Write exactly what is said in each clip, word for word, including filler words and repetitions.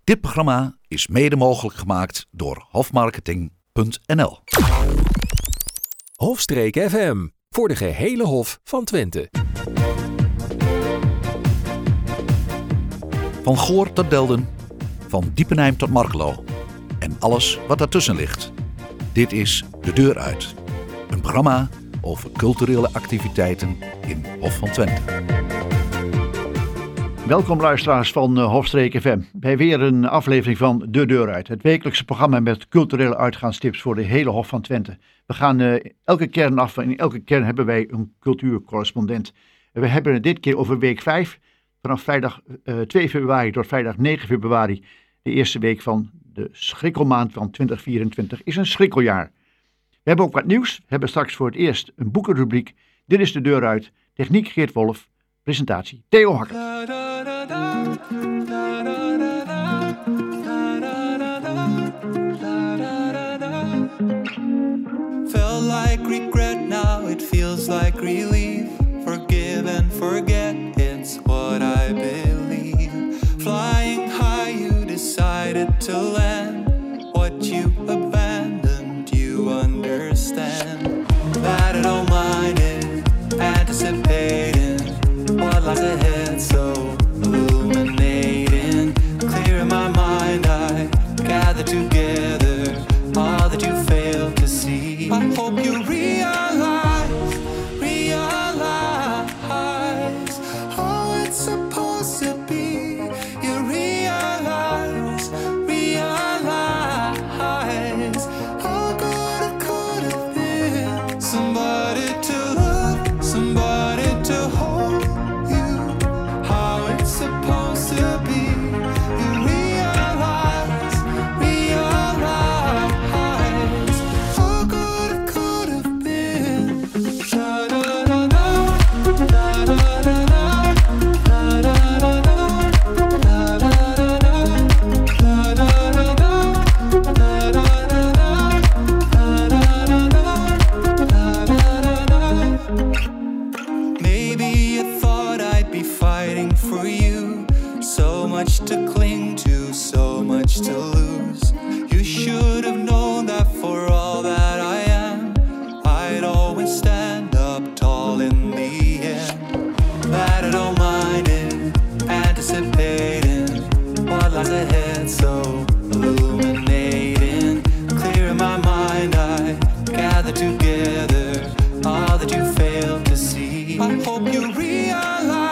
Dit programma is mede mogelijk gemaakt door hofmarketing punt n l. Hofstreek F M, voor de gehele Hof van Twente. Van Goor tot Delden, van Diepenheim tot Markelo en alles wat daartussen ligt. Dit is De Deur Uit, een programma over culturele activiteiten in Hof van Twente. Welkom luisteraars van uh, Hofstreek F M bij weer een aflevering van De Deur Uit. Het wekelijkse programma met culturele uitgaanstips voor de hele Hof van Twente. We gaan uh, elke kern af en in elke kern hebben wij een cultuurcorrespondent. We hebben het dit keer over week vijf, vanaf vrijdag uh, twee februari tot vrijdag negen februari. De eerste week van de schrikkelmaand van twintig vierentwintig is een schrikkeljaar. We hebben ook wat nieuws. We hebben straks voor het eerst een boekenrubriek. Dit is De Deur Uit. Techniek Geert Wolf. Presentatie Theo Hakker. Felt like regret, now it feels like relief. Forgive and forget, it's what I believe. Flying high, you decided to land. What you abandoned, you understand. That I don't mind it, anticipating what lies ahead, so illuminating. Clear in my mind, I gather together all that you failed to see. I hope you realize, realize how it's supposed to be. You realize, realize how good it could have been. Somebody to love, somebody to hold. Supposed to be. You realize, realize how good it could have been. Da da da da, da da da da, da da da da, da da da da, da da da da. Maybe you thought I'd be fighting for you. So much to cling to, so much to lose. You should have known that for all that I am, I'd always stand up tall in the end. That I don't mind it, anticipating what lies ahead, so illuminating. Clear in my mind, I gather together all that you failed to see. I hope you realize.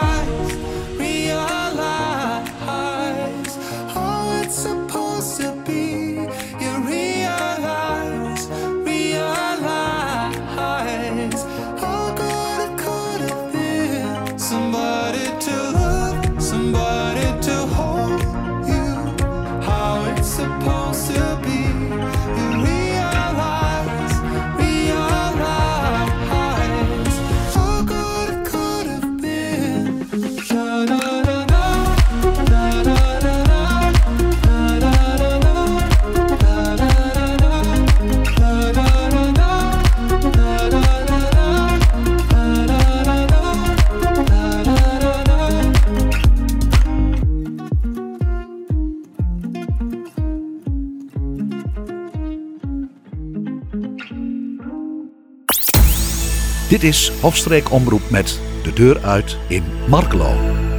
Supposed to be. You realize, realize how good it could have been. Somebody to love, somebody to hold you. How it's supposed to be. You realize, realize how good it could have been. Da da da da, da da da da. Dit is Hofstreek Omroep met De Deur Uit in Markelo.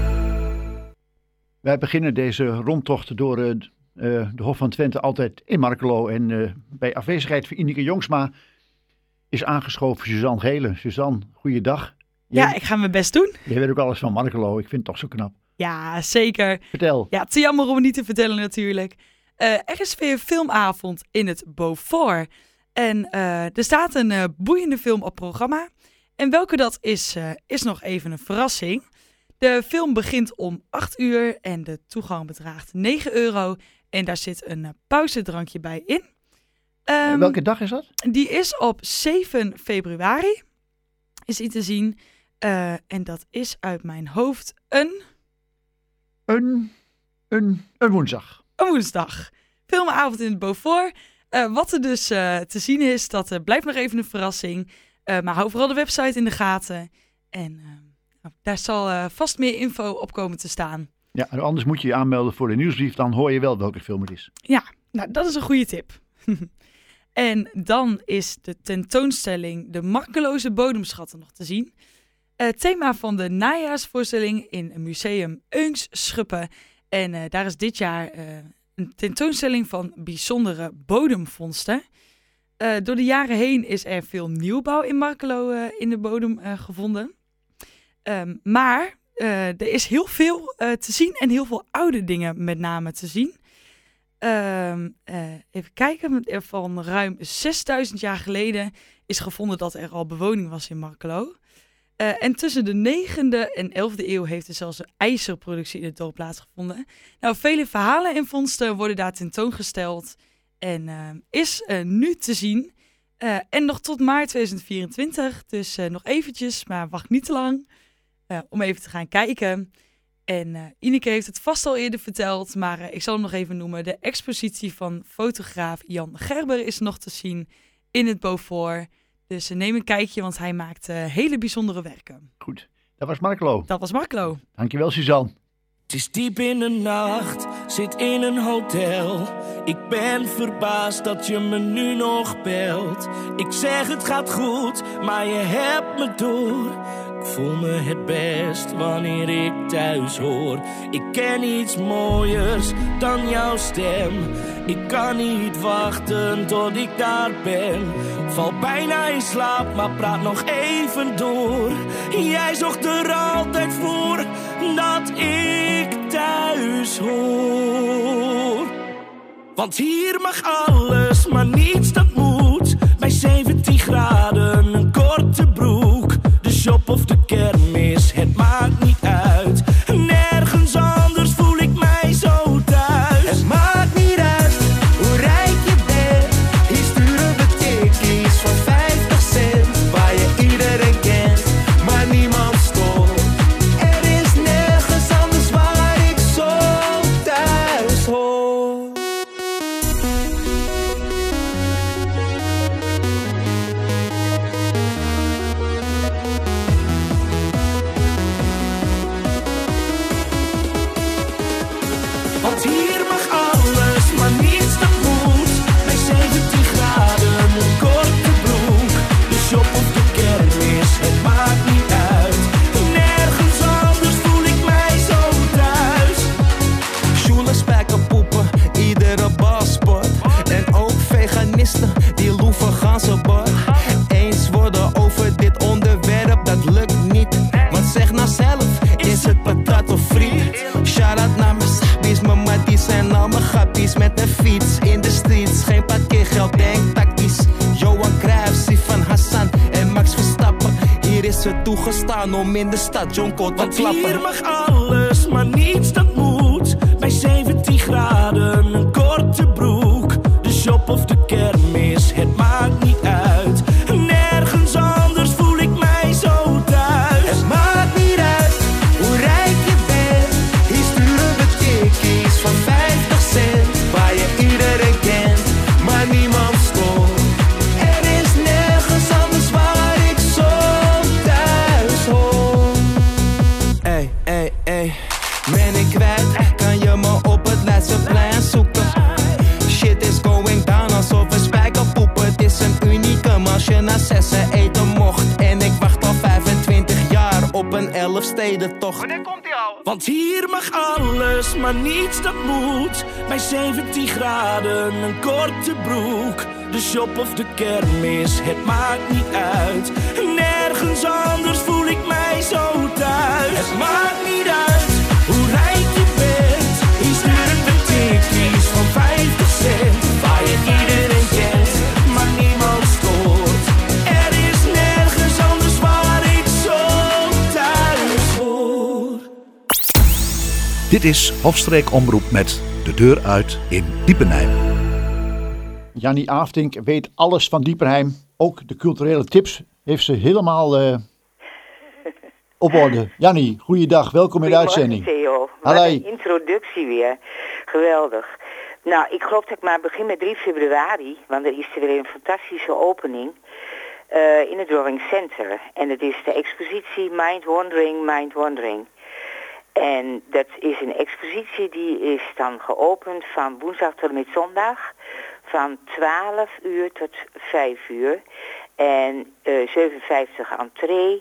Wij beginnen deze rondtocht door uh, uh, de Hof van Twente altijd in Markelo. En uh, bij afwezigheid van Ineke Jongsma is aangeschoven Suzanne Gelen. Suzanne, goeiedag. Ja, ik ga mijn best doen. Je weet ook alles van Markelo. Ik vind het toch zo knap. Ja, zeker. Vertel. Ja, te jammer om het niet te vertellen natuurlijk. Uh, er is weer filmavond in het Beaufort. En uh, er staat een uh, boeiende film op programma. En welke dat is, uh, is nog even een verrassing. De film begint om acht uur en de toegang bedraagt negen euro. En daar zit een uh, pauzedrankje bij in. Um, welke dag is dat? Die is op zeven februari. Is die te zien. Uh, en dat is uit mijn hoofd een... Een, een, een woensdag. Een woensdag. Filmavond in het Beaufort. Uh, wat er dus uh, te zien is, dat uh, blijft nog even een verrassing. Uh, maar hou vooral de website in de gaten. En uh, nou, daar zal uh, vast meer info op komen te staan. Ja, anders moet je je aanmelden voor de nieuwsbrief, dan hoor je wel welke film het is. Ja, nou dat is een goede tip. En dan is de tentoonstelling De Makkeloze Bodemschatten nog te zien. Het thema van de najaarsvoorstelling in Museum Eunsschuppen. En uh, daar is dit jaar uh, een tentoonstelling van bijzondere bodemvondsten. Uh, door de jaren heen is er veel nieuwbouw in Markelo uh, in de bodem uh, gevonden. Um, maar uh, er is heel veel uh, te zien en heel veel oude dingen met name te zien. Um, uh, even kijken, van ruim zesduizend jaar geleden is gevonden dat er al bewoning was in Markelo. Uh, en tussen de negende en elfde eeuw heeft er zelfs een ijzerproductie in het dorp plaatsgevonden. Nou, vele verhalen en vondsten worden daar tentoongesteld en uh, is uh, nu te zien. Uh, en nog tot maart tweeduizend vierentwintig, dus uh, nog eventjes, maar wacht niet te lang, uh, om even te gaan kijken. En uh, Ineke heeft het vast al eerder verteld, maar uh, ik zal hem nog even noemen. De expositie van fotograaf Jan Gerber is nog te zien in het Beaufort. Dus uh, neem een kijkje, want hij maakt uh, hele bijzondere werken. Goed, dat was Markelo. Dat was Markelo. Dankjewel, Suzanne. Het is diep in de nacht, zit in een hotel. Ik ben verbaasd dat je me nu nog belt. Ik zeg het gaat goed, maar je hebt me door. Ik voel me het best wanneer ik thuis hoor. Ik ken iets mooiers dan jouw stem. Ik kan niet wachten tot ik daar ben. Val bijna in slaap, maar praat nog even door. Jij zorgt er altijd voor dat ik thuis hoor. Want hier mag alles, maar niets dat moet. Bij zeventien graden, een korte broek. De shop of de kermis, het maakt niet uit. Nergens anders voel ik mij zo thuis. Het maakt niet uit hoe rijk je bent. Hier sturen we tikkies van vijftig cent. Waar je iedereen kent, maar niemand stoort. Er is nergens anders waar ik zo thuis hoor. Want hier mag alles, maar niets dat moet. Bij zeventien graden, een korte broek. De shop of de kermis, het maakt niet uit. Nergens anders voel ik mij zo thuis. Sjoelen, spijkerpoepen, iedere balsport. En ook veganisten, die loeven ganzenbord. Eens worden over dit onderwerp, dat lukt niet. Want zeg nou zelf, is het patat of friet? Shout-out naar mijn sabbies, mijn matties en al mijn grappies. Met een fiets in de streets, geen parkeergeld, denk tactisch. Johan Cruijff, Sifan Hassan en Max Verstappen. Hier is het toegestaan om in de stad John Cole te Want klappen. hier mag alles, maar niets dat moet. Bij zeventien graden, een korte broek. De shop of de kermis, het maakt niet uit. Nergens anders voel ik mij zo thuis. Het maakt niet uit hoe rijk je bent. Hier sturen we tikkies van vijftig cent. Waar je iedereen kent, maar niemand stoort. Er is nergens anders waar ik zo thuis hoor. Ey, ey, ey. Ben ik kwijt, kan je me op het Leidseplein zoeken. Shit is going down alsof we spijkerpoepen. Het is een unicum als je na zessen eten mocht. En ik wacht al vijfentwintig jaar op een elfstedentocht. Wanneer komt die al? Want hier mag alles, maar niets dat moet. Bij zeventien graden, een korte broek. De shop of de kermis, het maakt niet uit. Nergens anders voel ik mij zo thuis. Het maakt niet uit hoe rijk je bent. Hier sturen we tikkies van vijftig cent. Waar je iedereen kent, maar niemand stoort. Er is nergens anders waar ik zo thuis hoor. Dit is Hofstreek Omroep met De Deur Uit in Diepenheim. Jannie Aftink weet alles van Diepenheim. Ook de culturele tips heeft ze helemaal uh, op orde. Jannie, goeiedag. Welkom in de uitzending. Theo. Wat Allee. een introductie weer. Geweldig. Nou, ik geloof dat ik maar begin met drie februari. Want er is er weer een fantastische opening. Uh, in het Drawing Center. En het is de expositie Mind Wandering, Mind Wandering. En dat is een expositie die is dan geopend van woensdag tot en met zondag. Van twaalf uur tot vijf uur. En uh, zevenenvijftig entree.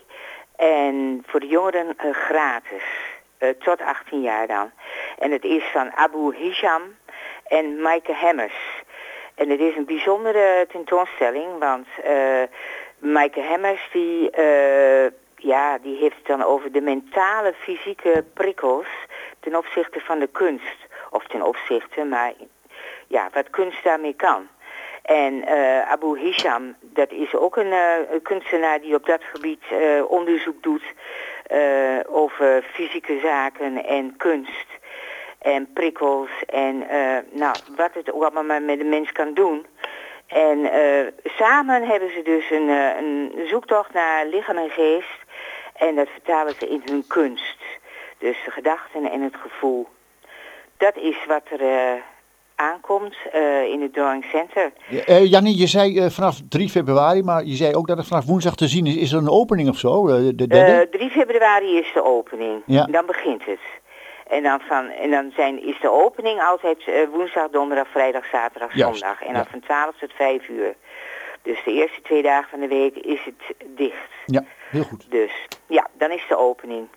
En voor de jongeren uh, gratis. Uh, tot achttien jaar dan. En het is van Abu Hisham en Maaike Hemmers. En het is een bijzondere tentoonstelling, want uh, Maaike Hemmers die, uh, ja, die heeft het dan over de mentale, fysieke prikkels ten opzichte van de kunst. Of ten opzichte, maar ja, wat kunst daarmee kan. En uh, Abu Hisham, dat is ook een, uh, een kunstenaar die op dat gebied uh, onderzoek doet uh, over fysieke zaken en kunst. En prikkels en uh, nou, wat het ook allemaal met de mens kan doen. En uh, samen hebben ze dus een, uh, een zoektocht naar lichaam en geest. En dat vertalen ze in hun kunst. Dus de gedachten en het gevoel. Dat is wat er uh, aankomt uh, in het Drawing Center. Ja, uh, Jannie, je zei uh, vanaf drie februari, maar je zei ook dat het vanaf woensdag te zien is. Is er een opening of zo? Uh, de derde? Uh, drie februari is de opening. Ja. Dan begint het. En dan, van, en dan zijn, is de opening altijd uh, woensdag, donderdag, vrijdag, zaterdag, Juist, zondag. En dan ja. van twaalf tot vijf uur. Dus de eerste twee dagen van de week is het dicht. Ja, heel goed. Dus ja, dan is de opening.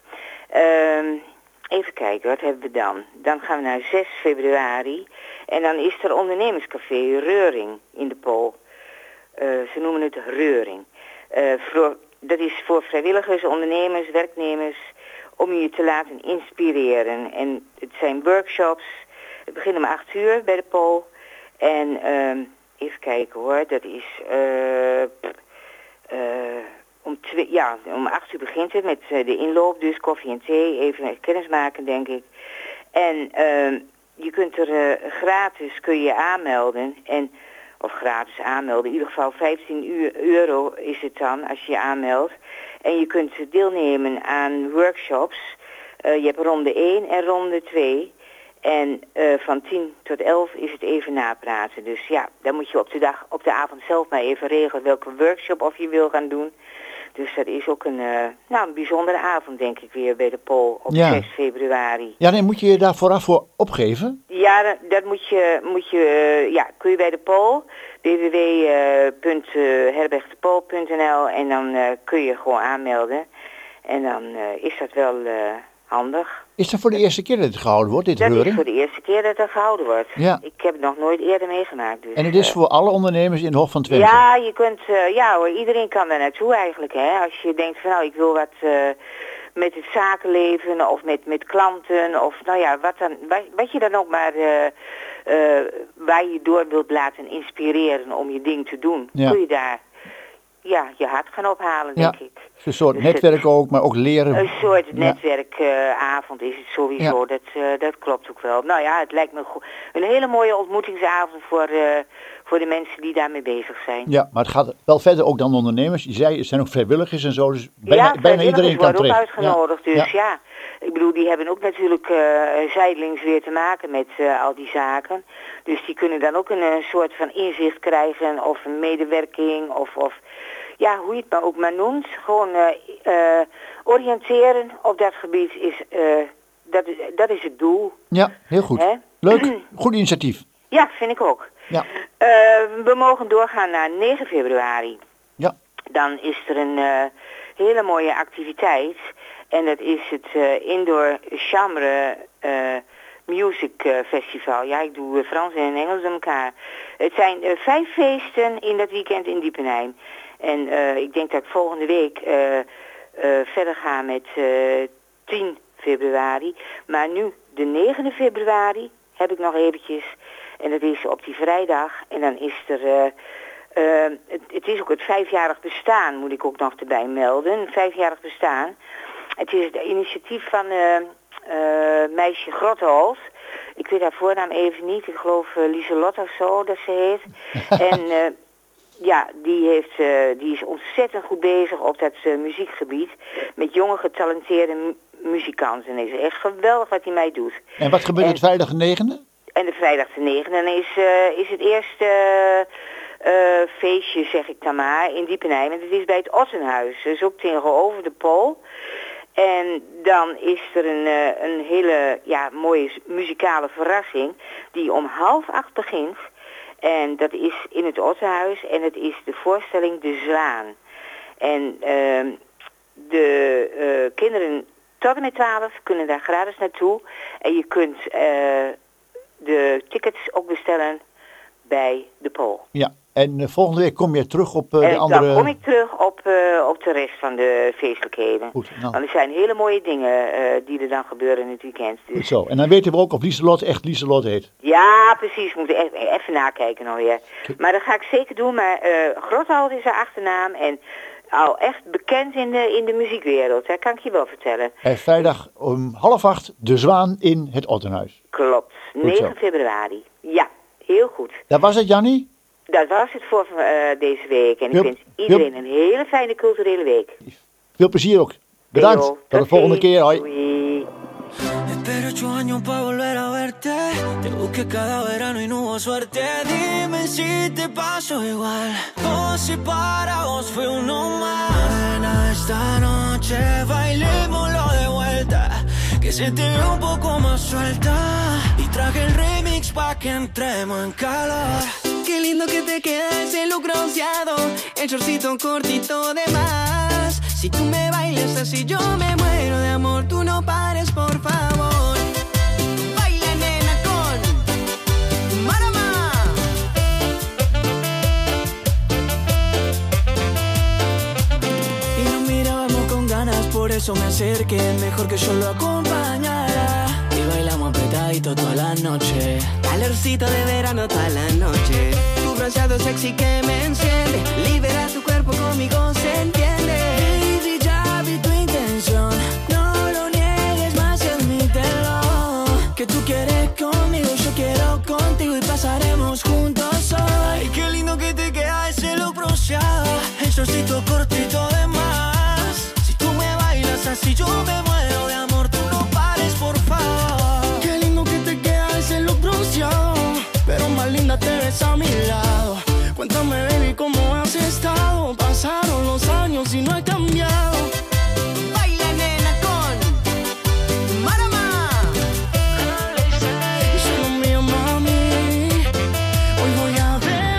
Um, even kijken, wat hebben we dan? Dan gaan we naar zes februari. En dan is er ondernemerscafé Reuring in de Pool. Uh, ze noemen het Reuring. Uh, voor, dat is voor vrijwilligers, ondernemers, werknemers, om je te laten inspireren. En het zijn workshops. Het begint om acht uur bij de Pool. En um, even kijken hoor, dat is uh, uh, om, twee, ja, om acht uur begint het met uh, de inloop, dus koffie en thee, even kennis maken denk ik. En uh, je kunt er uh, gratis kun je aanmelden. En, of gratis aanmelden, in ieder geval vijftien euro is het dan als je je aanmeldt. En je kunt deelnemen aan workshops. Uh, je hebt ronde één en ronde twee. En uh, van tien tot elf is het even napraten. Dus ja, dan moet je op de dag, op de avond zelf maar even regelen welke workshop of je wil gaan doen. Dus dat is ook een, uh, nou, een bijzondere avond, denk ik, weer bij de Pool op Ja. zes februari. Ja, nee, moet je je daar vooraf voor opgeven? Ja, dat, dat moet je, moet je uh, ja, kun je bij de Pool, w w w punt herbergdepool punt n l en dan uh, kun je gewoon aanmelden. En dan uh, is dat wel uh, handig. Is dat voor de eerste keer dat het gehouden wordt, dit Dat Reuring? is voor de eerste keer dat het gehouden wordt. Ja. Ik heb het nog nooit eerder meegemaakt. Dus, En het is uh, voor alle ondernemers in de Hof van Twente? Ja, je kunt, uh, ja hoor, iedereen kan daar naartoe eigenlijk. Hè. Als je denkt van nou, ik wil wat uh, met het zakenleven of met, met klanten of nou ja, wat, dan, wat, wat je dan ook maar uh, uh, waar je door wilt laten inspireren om je ding te doen. Ja. Kun je daar ja, je hart gaan ophalen, denk Ja. ik. Een soort Dus netwerk het- ook, maar ook leren. Een soort Ja. netwerkavond is het sowieso, Ja. dat, uh, dat klopt ook wel. Nou ja, het lijkt me go- een hele mooie ontmoetingsavond voor, uh, voor de mensen die daarmee bezig zijn. Ja, maar het gaat wel verder ook dan ondernemers. Je zei, er zijn ook vrijwilligers en zo, dus bijna, ja, bijna iedereen kan worden ook terecht. uitgenodigd, Ja. dus Ja. ja. Ik bedoel, die hebben ook natuurlijk uh, zijdelings weer te maken met uh, al die zaken. Dus die kunnen dan ook een, een soort van inzicht krijgen of een medewerking of, of ja, hoe je het maar ook maar noemt. Gewoon uh, uh, oriënteren op dat gebied is, uh, dat, is, dat is het doel. Ja, heel goed. Hè? Leuk, goed initiatief. Ja, vind ik ook. Ja. Uh, we mogen doorgaan naar negen februari. Ja. Dan is er een uh, hele mooie activiteit. En dat is het uh, Indoor Chambre uh, Music uh, Festival. Ja, ik doe uh, Frans en Engels door elkaar. Het zijn uh, vijf feesten in dat weekend in Diepenheim. En uh, ik denk dat ik volgende week uh, uh, verder ga met uh, tien februari. Maar nu, de negende februari, heb ik nog eventjes. En dat is op die vrijdag. En dan is er... Uh, Uh, het, het is ook het vijfjarig bestaan, moet ik ook nog erbij melden. Vijfjarig bestaan. Het is het initiatief van uh, uh, meisje Grotteholt. Ik weet haar voornaam even niet. Ik geloof uh, Lieselotte of zo dat ze heet. En uh, ja, die, heeft, uh, die is ontzettend goed bezig op dat uh, muziekgebied. Met jonge getalenteerde mu- muzikanten. En het is echt geweldig wat hij mij doet. En wat gebeurt En- het vrijdag de negende? En de vrijdag de negende. En dan is, uh, is het eerste... Uh, Uh, feestje, zeg ik dan maar, in Diepenheim. En dat is bij het Ottenhuis, dus ook tegenover de Pool. En dan is er een, uh, een hele ja, mooie muzikale verrassing die om half acht begint. En dat is in het Ottenhuis en het is de voorstelling De Zwaan. En uh, de uh, kinderen tot en met twaalf kunnen daar gratis naartoe. En je kunt uh, de tickets ook bestellen bij de Pool. Ja, en uh, volgende week kom je terug op uh, de en andere... dan kom ik terug op, uh, op de rest van de feestelijkheden. Goed, nou. Want er zijn hele mooie dingen uh, die er dan gebeuren in het weekend. Dus. Goed zo, en dan weten we ook of Lieselot echt Lieselot heet. Ja, precies. Moet even, even nakijken nog weer. Okay. Maar dat ga ik zeker doen. Maar uh, Grothold is haar achternaam en al echt bekend in de, in de muziekwereld. Dat kan ik je wel vertellen. En vrijdag om half acht De Zwaan in het Ottenhuis. Klopt, negen februari. Ja, heel goed. Dat was het, Jannie? Dat was het voor uh, deze week. En heel, ik wens iedereen heel... een hele fijne culturele week. Veel plezier ook. Bedankt. Tot, Tot de volgende keer. Hoi. Doei. Espero ocho años pa' volver a verte. Te busqué cada verano y no hubo suerte. Dime si te pasó igual o si para vos fue uno más. Nena, esta noche bailémoslo de vuelta, que se te ve un poco más suelta. Y traje el remix pa' que entremos en calor. Qué lindo que te queda ese look bronceado, el shortcito cortito de más. Si tú me bailas así yo me muero de amor. Tú no pares, por favor. Baila, nena, con Marama. Y nos mirábamos con ganas, por eso me acerqué. Mejor que yo lo acompañara. Y bailamos apretadito toda la noche. Calorcito de verano toda la noche. Tu bronceado sexy que me enciende. Libera tu cuerpo, conmigo se entiende. Baby, ya vi tu intención. No lo niegues más, admítelo. Que tú quieres conmigo, yo quiero contigo. Y pasaremos juntos hoy. Ay, qué lindo que te queda ese look bronceado, el shortcito cortito de más. Si tú me bailas así yo me muero de amor. Tú no pares, por favor. Qué lindo que te queda ese look bronceado, pero más linda te ves a mi lado. Cuéntame, baby, cómo has estado. Pasaron los años y no he cambiado. Baila, nena, con Marama. Eso es lo mío, mami. Hoy voy a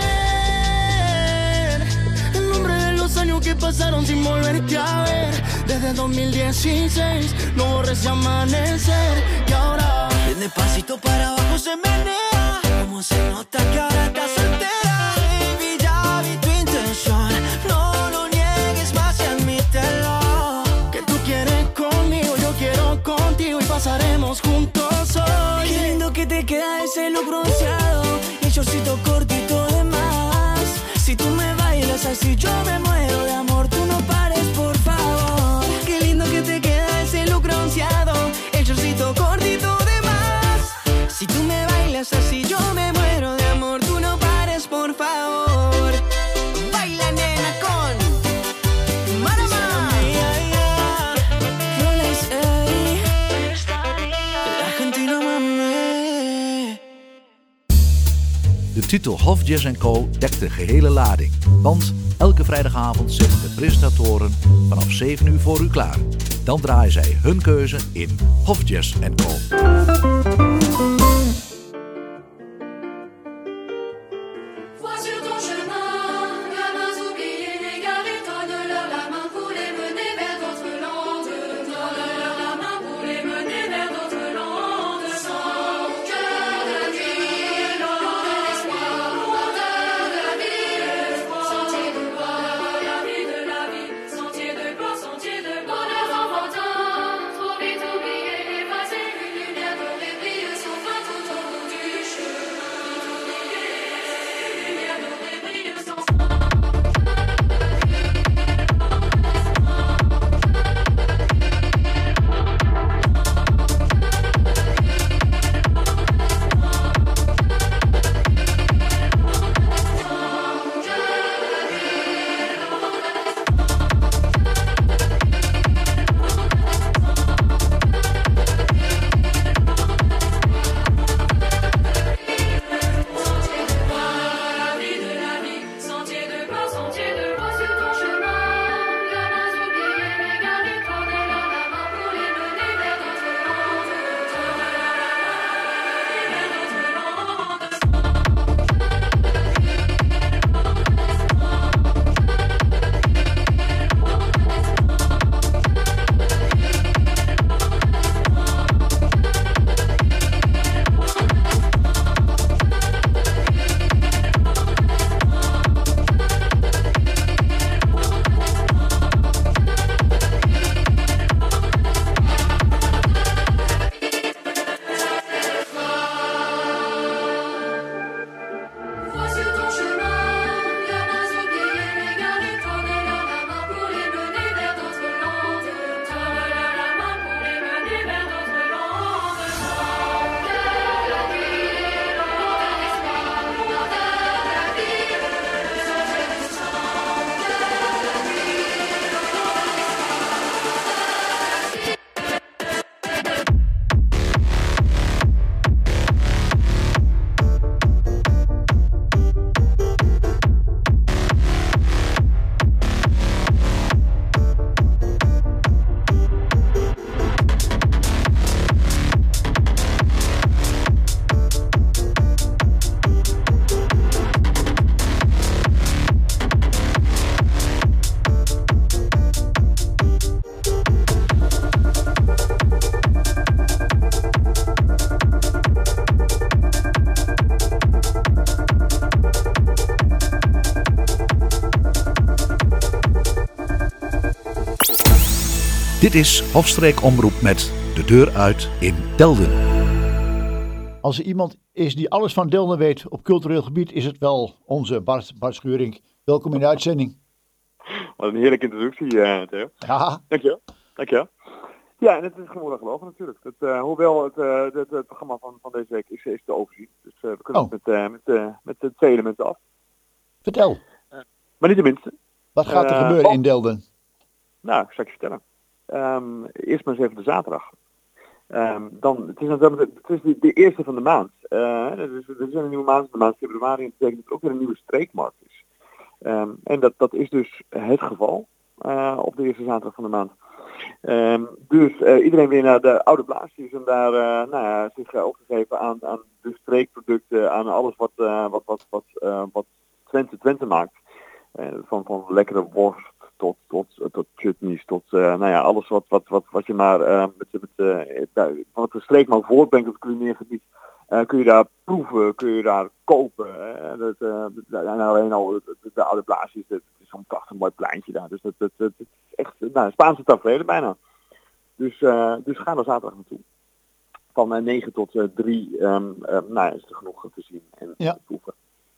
ver el nombre de los años que pasaron sin volverte a ver. Desde dos mil dieciséis no borré ese amanecer. Y ahora, bien despacito para abajo se menea. Cómo se nota que ahora estás soltera. Baby, ya vi tu intención. No lo niegues más y admítelo. Que tú quieres conmigo, yo quiero contigo. Y pasaremos juntos hoy. Qué lindo que te queda ese look bronceado y el shortcito cortito de más. Si tú me bailas así yo me muero de amor. Tú no pares, por favor. Qué lindo que te queda ese look bronceado, el shortcito cortito de más. Si tú me bailas así yo me muero de amor. Tú no pares, por favor. Baila, nena, con Marama. Rolex, ey. Argentina, mami. De titel Hof Jazz en Co dekt de gehele lading. Want elke vrijdagavond zitten de presentatoren vanaf zeven uur voor u klaar. Dan draaien zij hun keuze in Hof Jazz en Co. Trop vite oublié, effacé, une lumière dorée. Dit is Hofstreek Omroep met De Deur Uit in Delden. Als er iemand is die alles van Delden weet op cultureel gebied, is het wel onze Bart, Bart Schuring. Welkom in de uitzending. Wat een heerlijke introductie, uh, Theo. Ja. Dankjewel. Dankjewel. Ja, en het is gewoon geloven natuurlijk. Het, uh, hoewel het, uh, het, het programma van, van deze week is, is te overzien. Dus uh, we kunnen oh. het met, uh, met, uh, met de twee elementen af. Vertel. Uh, maar niet de minste. Wat gaat er uh, gebeuren oh. in Delden? Nou, ik zal je vertellen. Um, eerst maar eens even de zaterdag. Um, dan, het is, het is de, de eerste van de maand. Uh, dus, er is een nieuwe maand, de maand februari, en dat betekent dat er ook weer een nieuwe streekmarkt is. Um, en dat, dat is dus het geval uh, op de eerste zaterdag van de maand. Um, dus uh, iedereen weer naar de oude blaasjes om daar uh, nou ja, zich uh, op te geven aan, aan de streekproducten, aan alles wat, uh, wat, wat, wat, uh, wat Twente Twente maakt. Uh, van, van lekkere worst tot, tot, tot chutneys, tot uh, nou ja, alles wat, wat, wat, wat je maar uh, met, met, uh, wat de streek maar voortbrengt op het culinair gebied. Uh, kun je daar proeven, kun je daar kopen. Uh, dat, uh, en alleen al de, de, de oude blaasjes, het is zo'n prachtig mooi pleintje daar. Dus dat, dat, dat, dat is echt nou, een Spaanse tafereel bijna. Dus, uh, dus ga er zaterdag naartoe. Van uh, negen tot drie um, um, nou, is er genoeg te zien en ja. te proeven.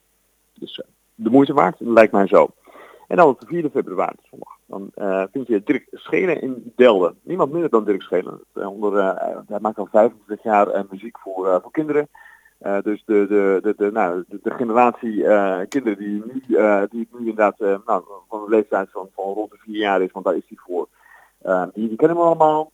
Dus uh, de moeite waard, lijkt mij zo. En dan op de vierde februari, zondag, dan uh, vind je Dirk Schelen in Delden. Niemand minder dan Dirk Schelen. Uh, onder, uh, hij maakt al vijfentwintig jaar uh, muziek voor, uh, voor kinderen. Uh, dus de, de, de, de, nou, de, de generatie uh, kinderen die nu, uh, die nu inderdaad uh, nou, van de leeftijd van, van rond de vier jaar is, want daar is hij voor. Uh, die, die kennen we allemaal.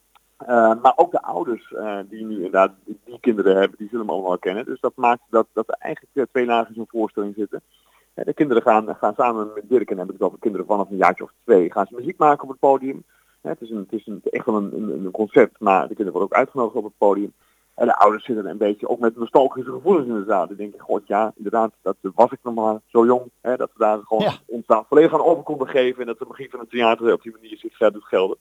Uh, maar ook de ouders uh, die nu inderdaad die, die kinderen hebben, die zullen hem allemaal kennen. Dus dat maakt dat, dat er eigenlijk uh, twee lagen in zo'n voorstelling zitten. De kinderen gaan, gaan samen met Dirk, en hebben het over kinderen vanaf een jaartje of twee, gaan ze muziek maken op het podium. Het is, een, het is een, echt wel een, een, een concept, maar de kinderen worden ook uitgenodigd op het podium. En de ouders zitten een beetje ook met nostalgische gevoelens in de zaal. Die denken, god ja, inderdaad, dat was ik nog maar zo jong. Hè, dat we daar gewoon ja. ons daar volledig aan over konden geven. En dat de magie van het theater op die manier zich verder doet gelden.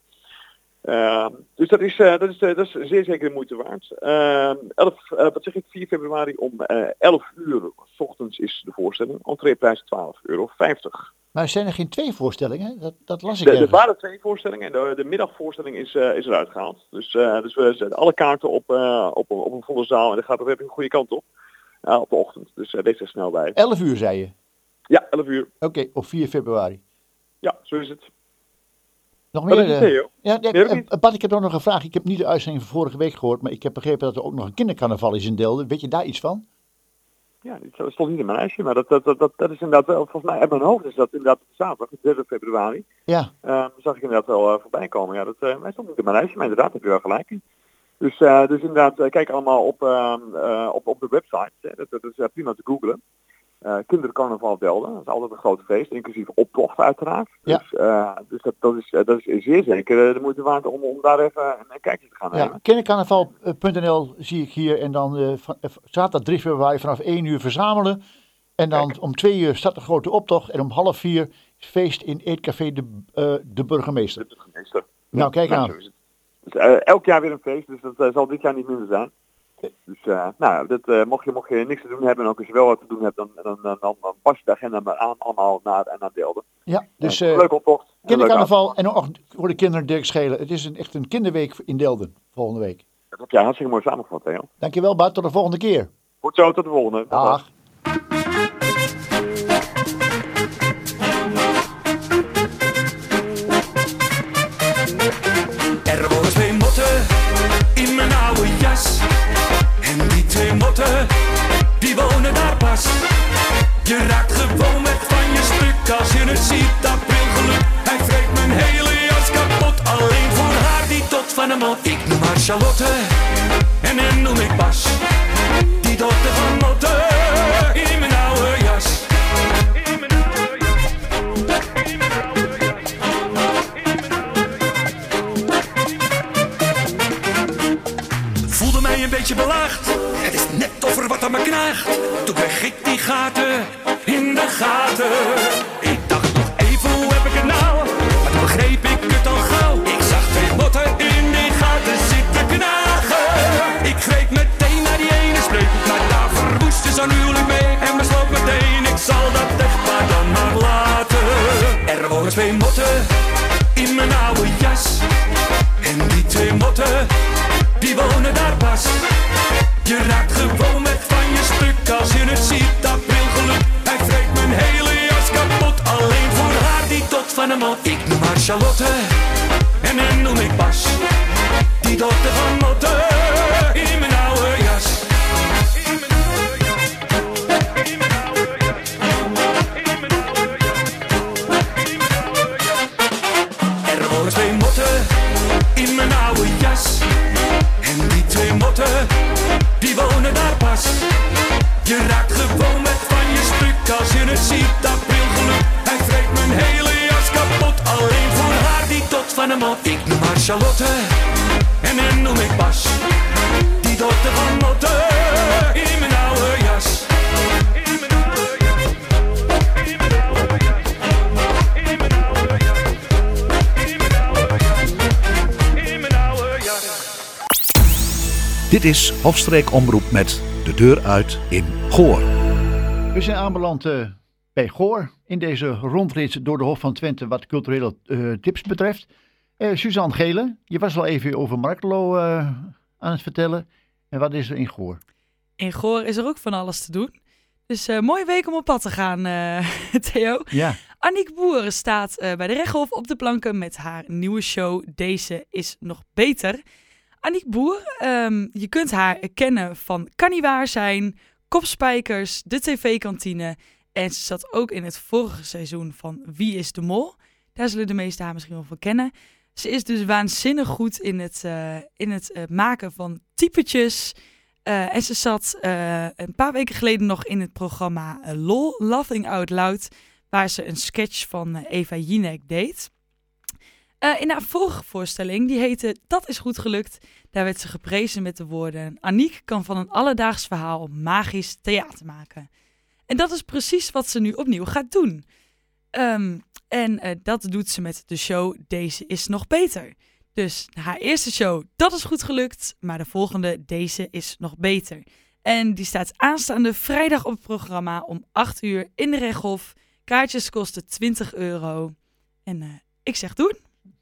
Uh, dus dat is, uh, dat, is, uh, dat is zeer zeker de moeite waard. Uh, elf, uh, wat zeg ik, vier februari om uh, elf uur 's ochtends is de voorstelling. Entreeprijs twaalf euro vijftig. Maar zijn er geen twee voorstellingen? Dat, dat las ik de, Er waren twee voorstellingen en de, de middagvoorstelling is, uh, is eruit gehaald. Dus, uh, dus we zetten alle kaarten op, uh, op, op een volle zaal en dat gaat er een goede kant op. Uh, op de ochtend, dus uh, wees er snel bij. elf uur zei je? Ja, elf uur. Oké, okay, op vier februari. Ja, zo is het. Nog meer? Uh, Theo? Ja, ja, uh, Bart, ik heb nog een vraag. Ik heb niet de uitzending van vorige week gehoord, maar ik heb begrepen dat er ook nog een kindercarnaval is in Delden. Weet je daar iets van? Ja, dat stond niet in mijn lijstje, maar dat, dat, dat, dat, dat is inderdaad wel, volgens mij uit mijn hoofd is dat inderdaad zaterdag, de derde februari. Ja. Uh, zag ik inderdaad wel uh, voorbij komen. Ja, dat uh, stond niet in mijn lijstje, maar inderdaad heb je wel gelijk in. Dus, uh, dus inderdaad, uh, kijk allemaal op, uh, uh, op, op de website. Hè. Dat, dat is uh, prima te googlen. Uh, Kindercarnaval Delden, dat is altijd een groot feest, inclusief optocht uiteraard. Ja. Dus, uh, dus dat, dat, is, uh, dat is zeer zeker de moeite waard om, om daar even een kijkje te gaan nemen. Ja, kindercarnaval punt n l zie ik hier en dan uh, van, uh, zaterdag drie februari vanaf één uur verzamelen. En dan Kijk. om twee uur start de grote optocht en om half vier is feest in Eetcafé de, uh, de Burgemeester. De Burgemeester. Nou, kijk aan. Nou, dus, uh, elk jaar weer een feest, dus dat uh, zal dit jaar niet minder zijn. Dus uh, nou, dat, uh, mocht, je, mocht je niks te doen hebben en ook als je wel wat te doen hebt, dan, dan, dan, dan, dan pas je de agenda maar aan allemaal naar, naar Delden. Ja, dus uh, leuk optocht. Kindercarnaval en ook voor de kinderen Dirk Schelen. Het is een, echt een kinderweek in Delden volgende week. Dat heb jij hartstikke mooi samengevat, Theo. Dankjewel Bart, tot de volgende keer. Goed zo, tot de volgende. Dag. Er wonen twee motten in mijn oude jas. En die twee motten, die wonen daar pas. Je raakt gewoon weg van je stuk als je het ziet, dat geluk. Hij vreet mijn hele jas kapot, alleen voor haar die tot van een mot. Ik noem haar Charlotte en hem noem ik Bas. Die dochter van motten in mijn oude jas. In mijn oude jas. In mijn oude jas. Voelde mij een beetje belaagd. Het is net of er wat aan me knaagt. Toen kreeg ik die gaten in de gaten. Ik dacht nog even, hoe heb ik het nou? Maar toen begreep ik het al gauw. Ik zag twee motten in die gaten zitten knagen. Ik greep meteen naar die ene streep, maar daar verwoestte zo'n huwelijk mee. En besloot meteen, ik zal dat echtpaar dan maar laten. Er wonen twee motten in mijn oude jas. Charlotte en hem noem ik Bas. Die dochter van Motte in mijn oude jas. Er wonen twee motten in mijn oude jas. En die twee motten, die wonen daar pas. Je raakt gewoon met van je stuk als je het ziet, dat brilgeluk. Hij vreet mijn hele jas kapot, alleen voor haar die tot van hem op. Ik noem haar Charlotte en hem noem ik Bas. Die dochter van Motte in mijn oude jas. In mijn oude jas. In mijn oude jas. In mijn oude jas. In mijn oude jas. In mijn oude jas. Dit is Hofstreek Omroep met De Deur Uit in Goor. We zijn aanbeland uh, bij Goor in deze rondrit door de Hof van Twente wat culturele uh, tips betreft. Uh, Suzanne Gele, je was al even over Markelo uh, aan het vertellen. En wat is er in Goor? In Goor is er ook van alles te doen. Dus uh, mooie week om op pad te gaan, uh, Theo. Ja. Aniek Boer staat uh, bij de Rechthof op de planken met haar nieuwe show Deze is nog beter. Aniek Boer, um, je kunt haar kennen van Kan niet waar zijn, Kopspijkers, de tv-kantine. En ze zat ook in het vorige seizoen van Wie is de Mol. Daar zullen de meeste haar misschien wel van kennen. Ze is dus waanzinnig goed in het, uh, in het uh, maken van typetjes. Uh, en ze zat uh, een paar weken geleden nog in het programma uh, LOL, Laughing Out Loud, waar ze een sketch van uh, Eva Jinek deed. Uh, in haar vorige voorstelling, die heette Dat is goed gelukt, daar werd ze geprezen met de woorden: Aniek kan van een alledaags verhaal magisch theater maken. En dat is precies wat ze nu opnieuw gaat doen. Um, en uh, dat doet ze met de show Deze is nog beter. Dus haar eerste show, dat is goed gelukt, maar de volgende, Deze is nog beter. En die staat aanstaande vrijdag op het programma om acht uur in de Rechthof. Kaartjes kosten twintig euro. En uh, ik zeg doen.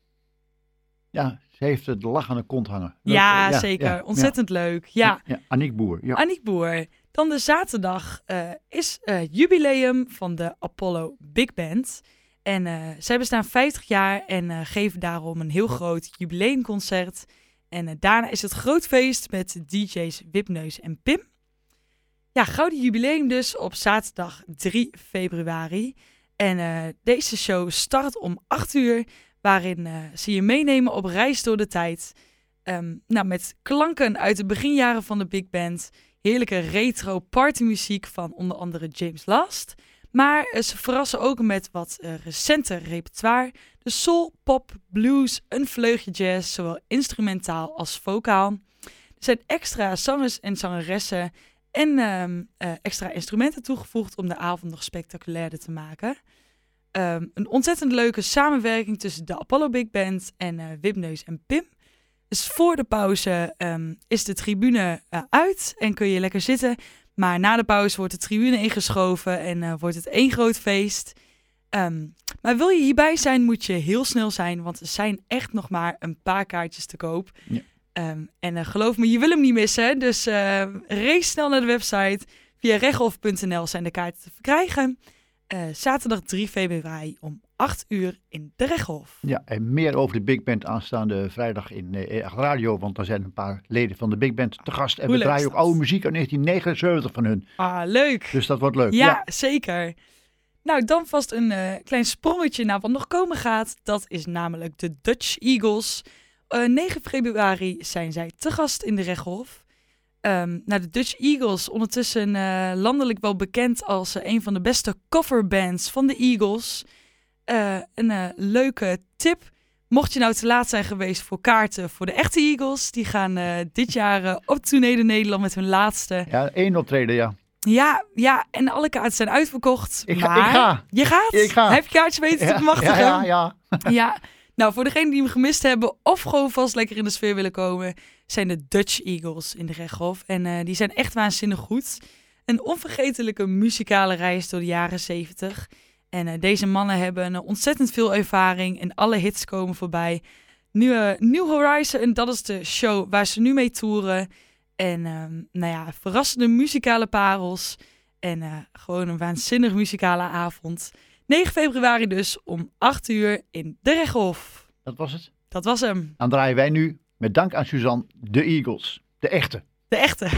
Ja, ze heeft de lach aan de kont hangen. Ja, ja zeker. Ja, Ontzettend ja. leuk. Ja. Ja, Aniek Boer. Ja. Aniek Boer. Dan de zaterdag uh, is uh, jubileum van de Apollo Big Band. En uh, zij bestaan vijftig jaar en uh, geven daarom een heel groot jubileumconcert. En uh, daarna is het groot feest met D J's Wipneus en Pim. Ja, gouden jubileum dus op zaterdag drie februari. En uh, deze show start om acht uur, waarin uh, ze je meenemen op reis door de tijd. Um, nou, met klanken uit de beginjaren van de Big Band. Heerlijke retro partymuziek van onder andere James Last. Maar uh, ze verrassen ook met wat uh, recenter repertoire. De soul, pop, blues, een vleugje jazz, zowel instrumentaal als vocaal. Er zijn extra zangers en zangeressen en um, uh, extra instrumenten toegevoegd om de avond nog spectaculairder te maken. Um, een ontzettend leuke samenwerking tussen de Apollo Big Band en uh, Wipneus en Pim. Dus voor de pauze um, is de tribune uh, uit en kun je lekker zitten. Maar na de pauze wordt de tribune ingeschoven en uh, wordt het één groot feest. Um, maar wil je hierbij zijn, moet je heel snel zijn, want er zijn echt nog maar een paar kaartjes te koop. Ja. Um, en uh, geloof me, je wil hem niet missen. Dus uh, race snel naar de website. Via rechthof punt n l zijn de kaarten te verkrijgen. Uh, zaterdag drie februari om acht uur in de Rechthof. Ja, en meer over de Big Band aanstaande vrijdag in uh, radio, want er zijn een paar leden van de Big Band te gast. En Hoe we draaien ook oude muziek uit negentien negenenzeventig van hun. Ah, leuk. Dus dat wordt leuk. Ja, ja. zeker. Nou, dan vast een uh, klein sprongetje naar wat nog komen gaat. Dat is namelijk de Dutch Eagles. Uh, negen februari zijn zij te gast in de Rechthof. Um, nou, de Dutch Eagles, ondertussen uh, landelijk wel bekend als uh, een van de beste coverbands van de Eagles. Uh, een uh, leuke tip. Mocht je nou te laat zijn geweest voor kaarten voor de echte Eagles, die gaan uh, dit jaar uh, op tournee door Nederland met hun laatste. Ja, één optreden, ja. Ja, ja, en alle kaarten zijn uitverkocht. Ik ga. Maar Ik ga. Je gaat? Ik ga. Heb je kaartjes weten ja, te bemachtigen? Ja, ja, ja. Ja, nou, voor degenen die hem gemist hebben of gewoon vast lekker in de sfeer willen komen, zijn de Dutch Eagles in de Rechthof. En uh, die zijn echt waanzinnig goed. Een onvergetelijke muzikale reis door de jaren zeventig. En uh, deze mannen hebben uh, ontzettend veel ervaring en alle hits komen voorbij. Nu, uh, New Horizon, dat is de show waar ze nu mee toeren. En um, nou ja, verrassende muzikale parels. En uh, gewoon een waanzinnig muzikale avond. negen februari dus om acht uur in de Rechthof. Dat was het. Dat was hem. Dan draaien wij nu, met dank aan Suzanne, de Eagles. De echte. De echte.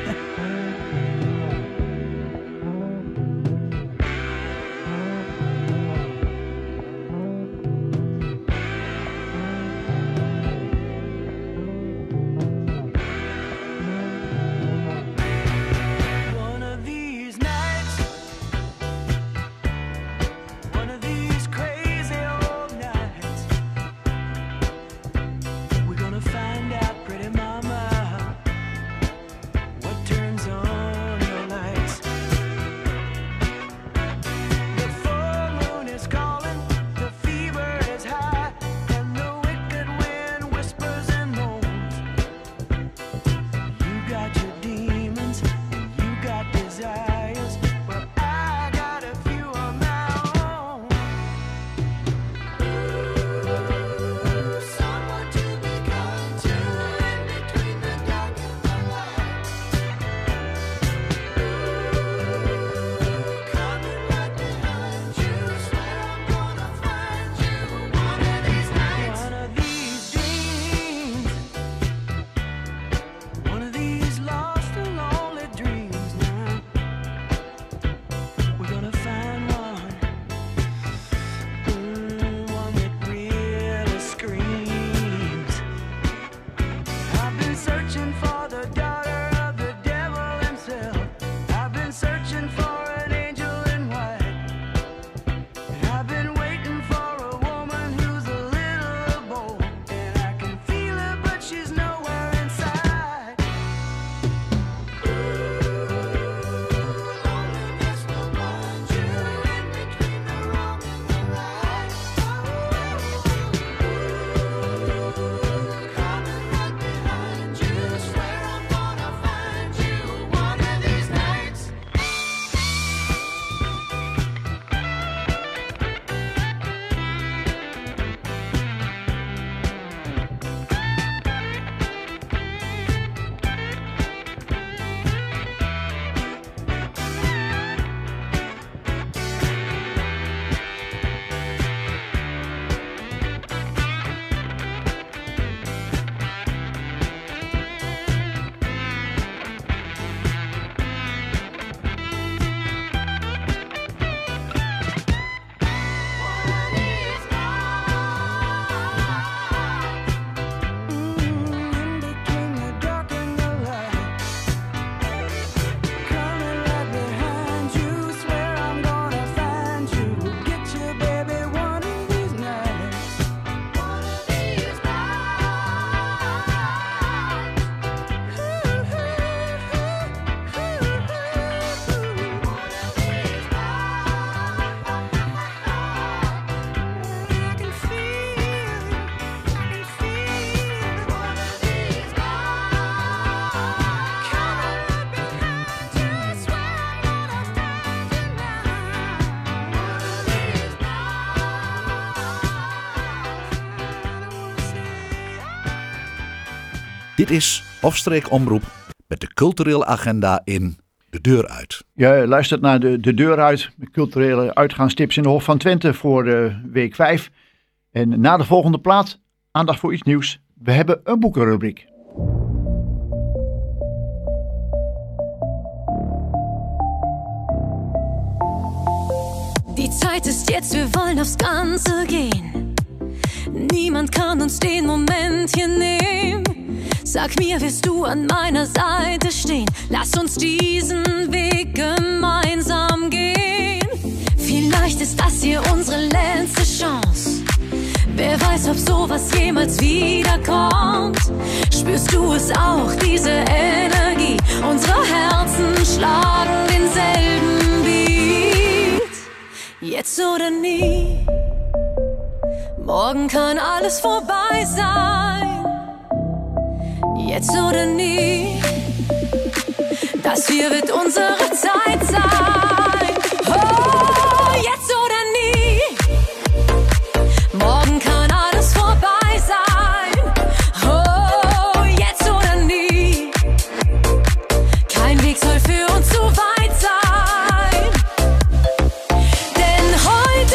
Dit is Hofstreek Omroep met de culturele agenda in De Deur Uit. Je luistert naar de, de Deur Uit, de culturele uitgaanstips in de Hof van Twente voor uh, week vijf. En na de volgende plaat, aandacht voor iets nieuws. We hebben een boekenrubriek. Die Zeit ist jetzt, wir wollen aufs Ganze gehen. Niemand kann uns den Moment hier nehmen. Sag mir, wirst du an meiner Seite stehen? Lass uns diesen Weg gemeinsam gehen. Vielleicht ist das hier unsere letzte Chance. Wer weiß, ob sowas jemals wiederkommt. Spürst du es auch, diese Energie? Unsere Herzen schlagen denselben Beat. Jetzt oder nie. Morgen kann alles vorbei sein. Jetzt oder nie. Das hier wird unsere Zeit sein. Oh, jetzt oder nie. Morgen kann alles vorbei sein. Oh, jetzt oder nie. Kein Weg soll für uns zu weit sein. Denn heute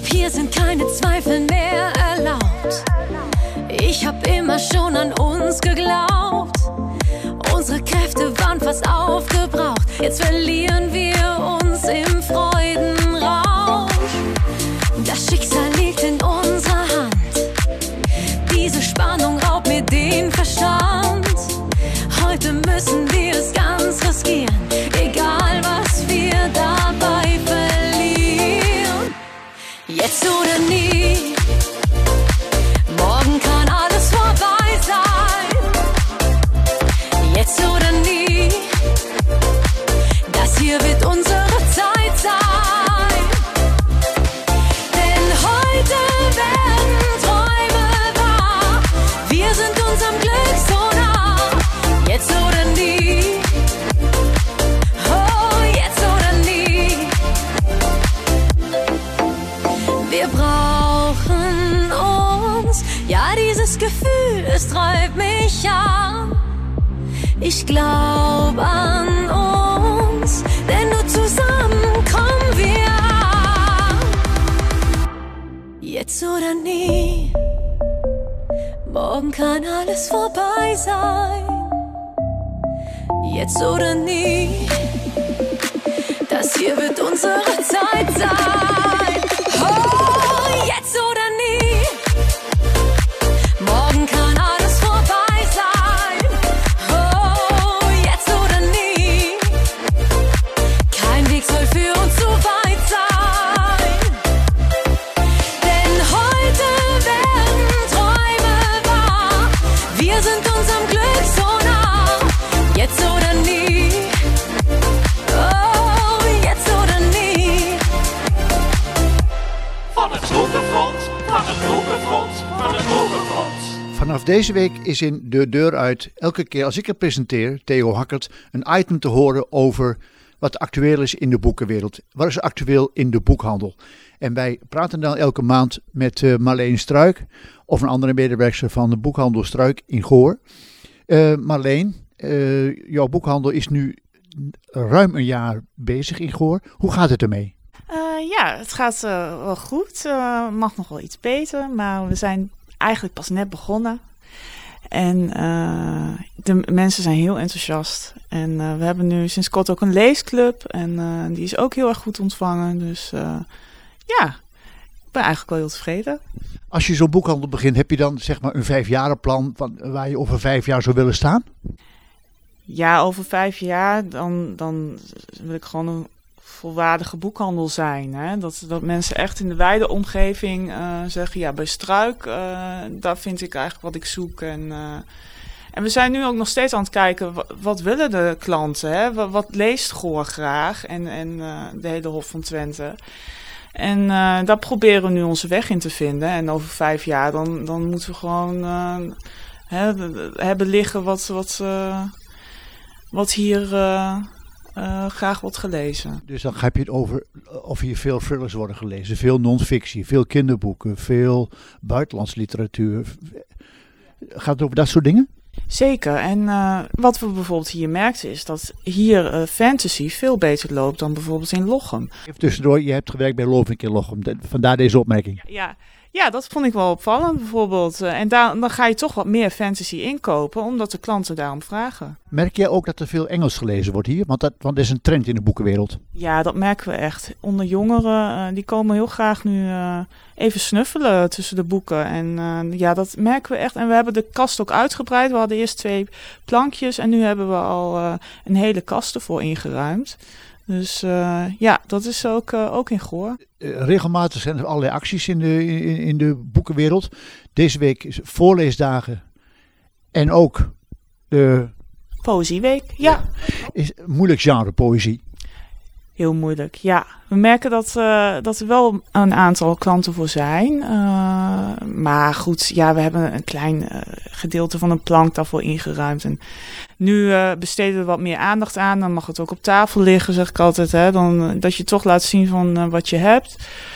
hier sind keine Zweifel mehr erlaubt. Ich hab immer schon an uns geglaubt. Unsere Kräfte waren fast aufgebraucht. Jetzt verlieren wir uns im Freudenrausch. Das Schicksal liegt in unserer Hand. Diese Spannung raubt mir den Verstand. Heute müssen wir es ganz riskieren, egal was wir dabei verlieren. Jetzt oder nie, morgen kann alles vorbei sein. Jetzt oder nie, das hier wird unsere Zeit sein. Denn heute werden Träume wahr, wir sind unserem Glück so nah. Jetzt oder nie, oh, jetzt oder nie. Wir brauchen uns, ja, dieses Gefühl, es treibt mich an. Ich glaub an uns, denn nur zusammen kommen wir an. Jetzt oder nie, morgen kann alles vorbei sein. Jetzt oder nie, das hier wird unsere Zeit sein. Oh, jetzt oder nie, morgen kann alles vorbei sein. Oh, jetzt oder nie, kein Weg soll für uns zu weit sein. Denn heute werden Träume wahr, wir sind unserem Glück so nah. Jetzt oder nie, oh, jetzt oder nie. Van het Hogerfront, van het Hogerfront, van het Hogerfront. Vanaf deze week is in De Deur Uit elke keer als ik het presenteer, Theo Hackert, een item te horen over wat actueel is in de boekenwereld. Wat is actueel in de boekhandel? En wij praten dan elke maand met uh, Marleen Struik of een andere medewerker van de boekhandel Struik in Goor. Uh, Marleen, uh, jouw boekhandel is nu ruim een jaar bezig in Goor. Hoe gaat het ermee? Uh, ja, het gaat uh, wel goed. Uh, mag nog wel iets beter, maar we zijn eigenlijk pas net begonnen. En uh, de mensen zijn heel enthousiast. En uh, we hebben nu sinds kort ook een leesclub. En uh, die is ook heel erg goed ontvangen. Dus uh, ja, ik ben eigenlijk wel heel tevreden. Als je zo'n boekhandel begint, heb je dan zeg maar een vijfjarenplan van waar je over vijf jaar zou willen staan? Ja, over vijf jaar dan, dan wil ik gewoon een volwaardige boekhandel zijn. Hè? Dat, dat mensen echt in de wijde omgeving uh, zeggen, ja, bij Struik, uh, daar vind ik eigenlijk wat ik zoek. En, uh, en we zijn nu ook nog steeds aan het kijken, wat, wat willen de klanten? Hè? Wat, wat leest Goor graag? En, en uh, de hele Hof van Twente. En uh, daar proberen we nu onze weg in te vinden. En over vijf jaar, dan, dan moeten we gewoon uh, hè, hebben liggen wat, wat, uh, wat hier uh, uh, graag wordt gelezen. Dus dan heb je het over of hier veel thrillers worden gelezen, veel non-fictie, veel kinderboeken, veel buitenlandse literatuur. Gaat het over dat soort dingen? Zeker. En uh, wat we bijvoorbeeld hier merkten is dat hier uh, fantasy veel beter loopt dan bijvoorbeeld in Lochem. Even tussendoor, je hebt gewerkt bij Lovink in Lochem, vandaar deze opmerking. Ja, ja, ja, dat vond ik wel opvallend bijvoorbeeld. Uh, en daar, dan ga je toch wat meer fantasy inkopen, omdat de klanten daarom vragen. Merk jij ook dat er veel Engels gelezen wordt hier? Want dat, want dat is een trend in de boekenwereld. Ja, dat merken we echt. Onder jongeren, uh, die komen heel graag nu uh, even snuffelen tussen de boeken. En uh, ja, dat merken we echt. En we hebben de kast ook uitgebreid. We hadden eerst twee plankjes en nu hebben we al uh, een hele kast ervoor ingeruimd. Dus uh, ja, dat is ook, uh, ook in Goor. Uh, regelmatig zijn er allerlei acties in de, in, in de boekenwereld. Deze week is voorleesdagen en ook de... Poëzieweek, ja. Is een moeilijk genre, poëzie. Heel moeilijk, ja. We merken dat, uh, dat er wel een aantal klanten voor zijn. Uh, maar goed, ja, we hebben een klein uh, gedeelte van een plank daarvoor ingeruimd. En nu uh, besteden we wat meer aandacht aan. Dan mag het ook op tafel liggen, zeg ik altijd. Hè? Dan, uh, dat je toch laat zien van uh, wat je hebt.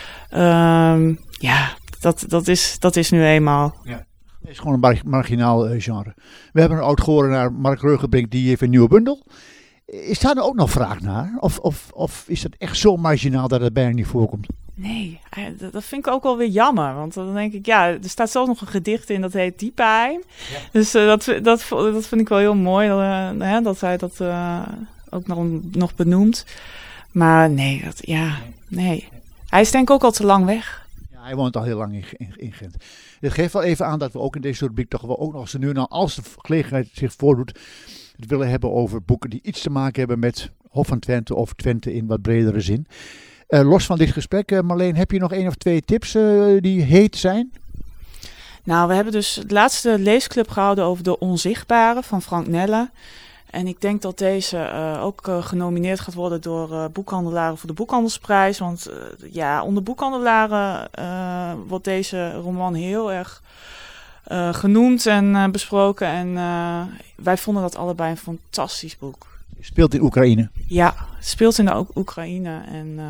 Uh, ja, dat, dat, is, dat is nu eenmaal. Ja. Het is gewoon een mar- marginaal uh, genre. We hebben een oud-Gorenaar, Mark Reugenbrink, die heeft een nieuwe bundel. Is daar nou ook nog vraag naar? Of, of, of is dat echt zo marginaal dat het bijna niet voorkomt? Nee, dat, dat vind ik ook wel weer jammer. Want dan denk ik, ja, er staat zelfs nog een gedicht in dat heet Diepenheim. Ja. Dus uh, dat, dat, dat vind ik wel heel mooi, uh, hè, dat hij dat uh, ook nog, nog benoemt. Maar nee, dat, ja, nee. Hij is denk ik ook al te lang weg. Ja, hij woont al heel lang in, in, in Gent. Het geeft wel even aan dat we ook in deze rubriek toch wel ook nog eens nu en dan, als de gelegenheid zich voordoet, het willen hebben over boeken die iets te maken hebben met Hof van Twente of Twente in wat bredere zin. Uh, los van dit gesprek, uh, Marleen, heb je nog één of twee tips uh, die heet zijn? Nou, we hebben dus het laatste leesclub gehouden over De Onzichtbare van Frank Nelle. En ik denk dat deze uh, ook uh, genomineerd gaat worden door uh, boekhandelaren voor de Boekhandelsprijs. Want uh, ja, onder boekhandelaren uh, wordt deze roman heel erg uh, genoemd en uh, besproken. En uh, wij vonden dat allebei een fantastisch boek. Speelt in Oekraïne? Ja, het speelt in de o- Oekraïne. En uh,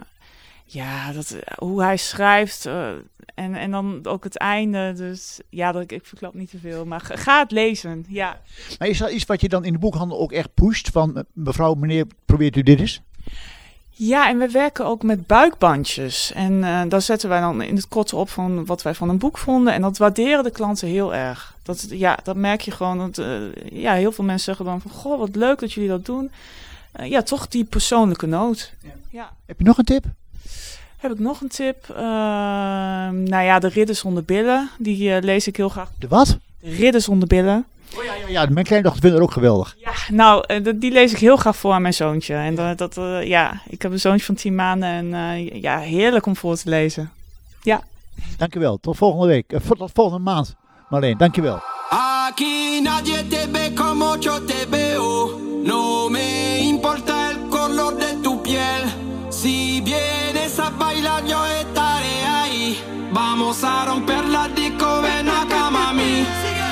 ja, dat, hoe hij schrijft uh, en, en dan ook het einde. Dus ja, dat, ik verklap niet te veel. Maar ga, ga het lezen, ja. Maar is dat iets wat je dan in de boekhandel ook echt pusht? Van mevrouw, meneer, probeert u dit eens? Ja, en we werken ook met buikbandjes. En uh, daar zetten wij dan in het kort op van wat wij van een boek vonden. En dat waarderen de klanten heel erg. Dat, ja, dat merk je gewoon. Dat, uh, ja, heel veel mensen zeggen dan van, goh, wat leuk dat jullie dat doen. Uh, ja, toch die persoonlijke noot. Ja. Ja. Heb je nog een tip? Heb ik nog een tip? Uh, nou ja, De Ridder zonder billen. Die uh, lees ik heel graag. De wat? De Ridder zonder billen. Oh ja, ja, ja, mijn kleindochter vindt het ook geweldig. Ja, nou, uh, die lees ik heel graag voor aan mijn zoontje. En uh, dat, uh, ja, ik heb een zoontje van tien maanden en uh, ja, heerlijk om voor te lezen. Ja. Dankjewel. Tot volgende week. Uh, tot volgende maand. Marleen, dankjewel. Aquí nadie te ve como yo te veo. No me importa el color de tu piel. Si vienes a bailar yo estaré ahí. Vamos a romper la disco, ven acá mami.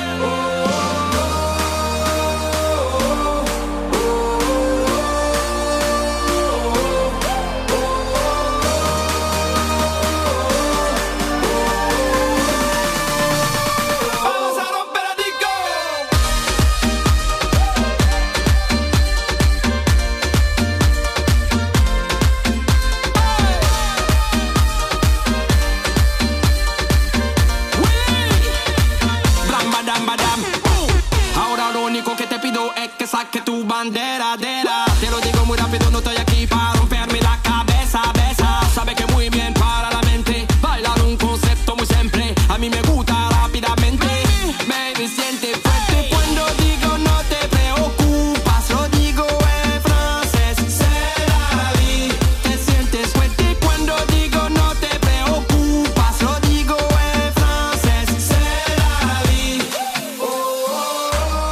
Saque tu bandera, dera. Te lo digo muy rápido, no estoy aquí para romperme la cabeza, besa. Sabe que muy bien para la mente. Bailar un concepto muy simple. A mí me gusta rápidamente. Baby, siente fuerte cuando digo no te preocupas. Lo digo en francés, c'est la vie. Te sientes fuerte cuando digo no te preocupas. Lo digo en francés, c'est la vie. Oh, oh, oh.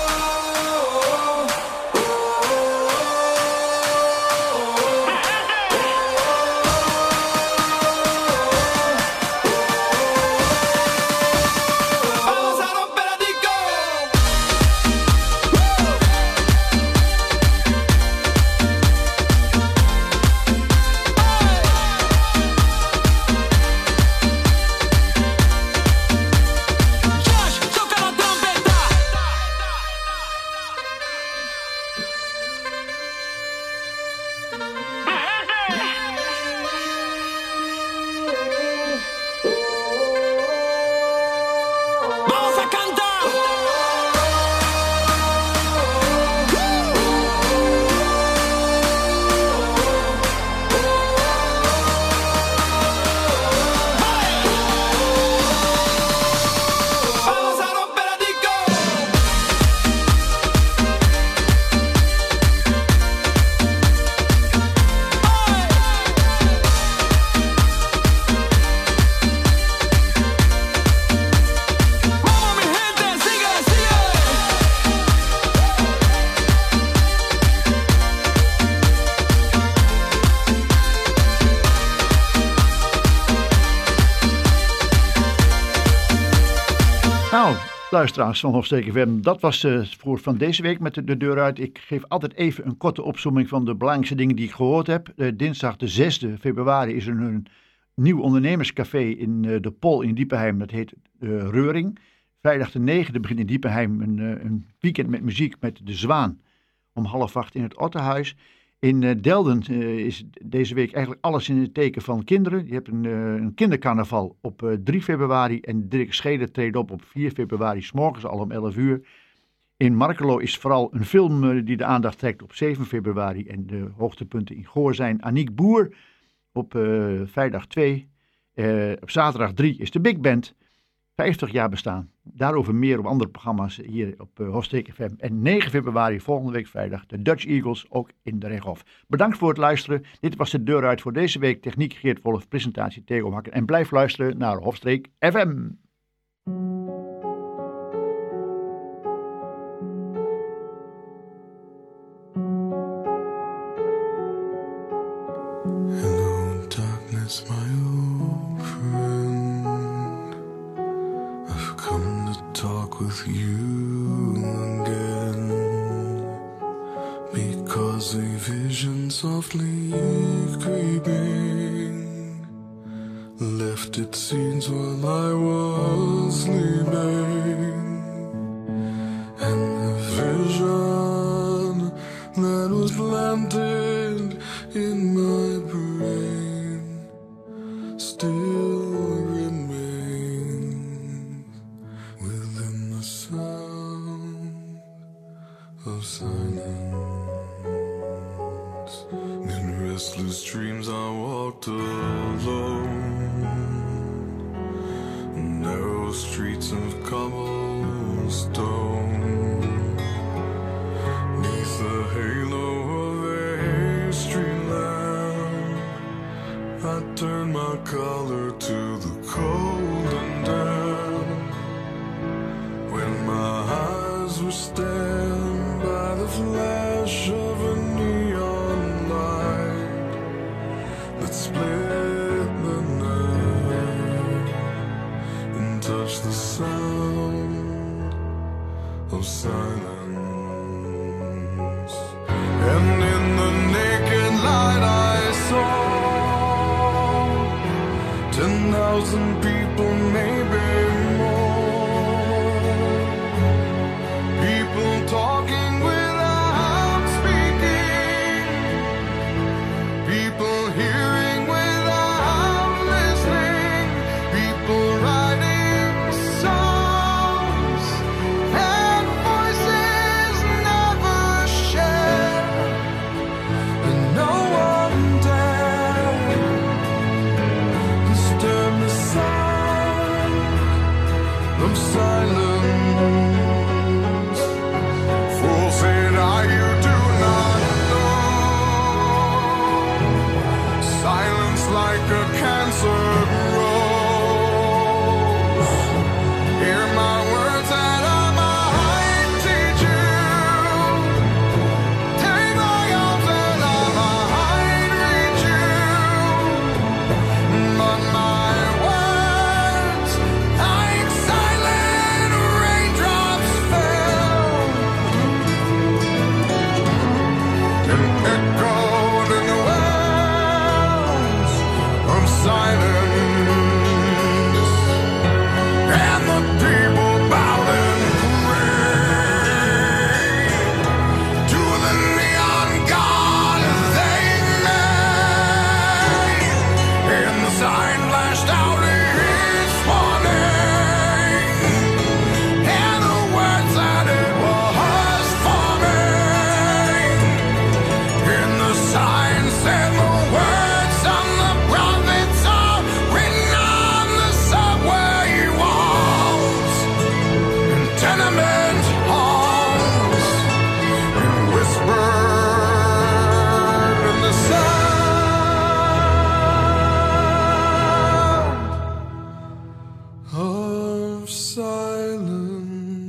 Nou, luisteraars van Hofstreek F M, dat was uh, voor van deze week met de, de deur uit. Ik geef altijd even een korte opsomming van de belangrijkste dingen die ik gehoord heb. Uh, dinsdag de zesde februari is er een nieuw ondernemerscafé in uh, de Pol in Diepenheim. Dat heet uh, Reuring. Vrijdag de negende begint in Diepenheim een, uh, een weekend met muziek met De Zwaan. Om half acht in het Otterhuis. In uh, Delden uh, is deze week eigenlijk alles in het teken van kinderen. Je hebt een, uh, een kindercarnaval op uh, drie februari en Dirk Schede treedt op op vier februari, 's morgens al om elf uur. In Markelo is vooral een film uh, die de aandacht trekt op zeven februari. En de hoogtepunten in Goor zijn Aniek Boer op uh, vrijdag twee. Uh, op zaterdag drie is de Big Band. vijftig jaar bestaan. Daarover meer op andere programma's hier op uh, Hofstreek F M. En negen februari, volgende week vrijdag, de Dutch Eagles, ook in de Rechthof. Bedankt voor het luisteren. Dit was de deur uit voor deze week. Techniek Geert Wolf, presentatie Theo Hakker. En blijf luisteren naar Hofstreek F M. Hello, darkness, my old friend. I've come to talk with you again, because a vision softly creeping left its scenes while I was sleeping, and the vision that was planted in my brain still remains within the sound of silence. In restless dreams I walked alone, narrow streets of cobblestone, neath the halo of a street lamp. I turned my collar to the cold and damp, when my eyes were stabbed by the flash of a neon light that split the night and touched the sound of silence. And in the naked light I saw ten thousand people, maybe more. People talking without speaking, people hearing without listening, people writing songs and voices never shared, and no one dared disturb the sound of silence. Fool said I, you do not know. Silence like a cancer grows. Hear my words that I might teach you. Take my arms that I might reach you. But my words, like silent raindrops, fell and echoed in the wells of silence. And the people bowed and prayed to the neon god they made, and the sign flashed out its warning, and the words that it was forming, and the sign said the words of the prophets are written on the subway walls and tenement halls, and whispered in the sound of silence.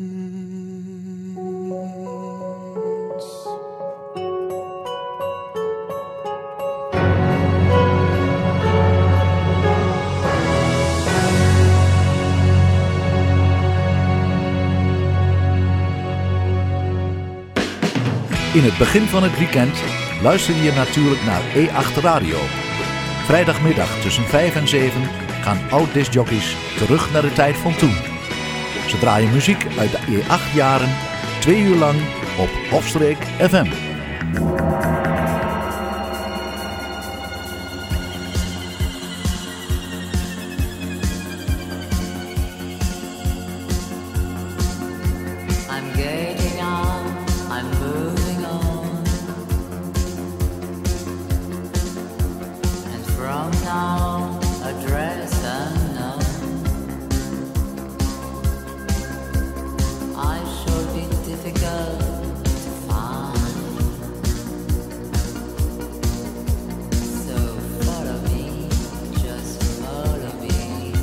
In het begin van het weekend luister je natuurlijk naar E acht Radio. Vrijdagmiddag tussen vijf en zeven gaan oud-discjockeys terug naar de tijd van toen. Ze draaien muziek uit de E acht jaren, twee uur lang op Hofstreek F M. I'm moving on, and from now address unknown. I shall be difficult to find, so follow me, just follow me.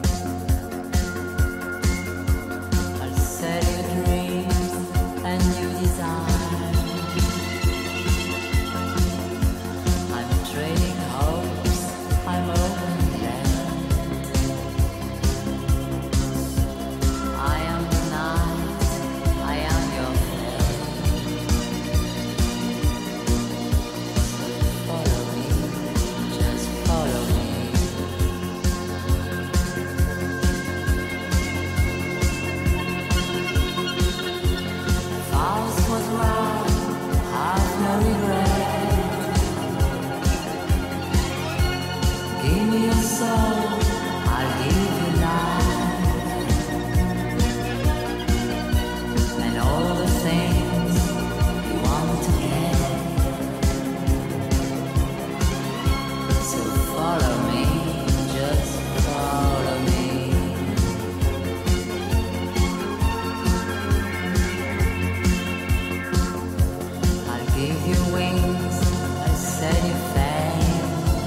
I'll sell you dreams and new desire. I'm trading hopes, I'm open land. I am the night, I am your friend. Follow me, just follow me. Faust was right, have no regret. Give me your soul, I'll give you life, and all the things you want to get. So follow me, just follow me. I'll give you wings, I'll set you fame.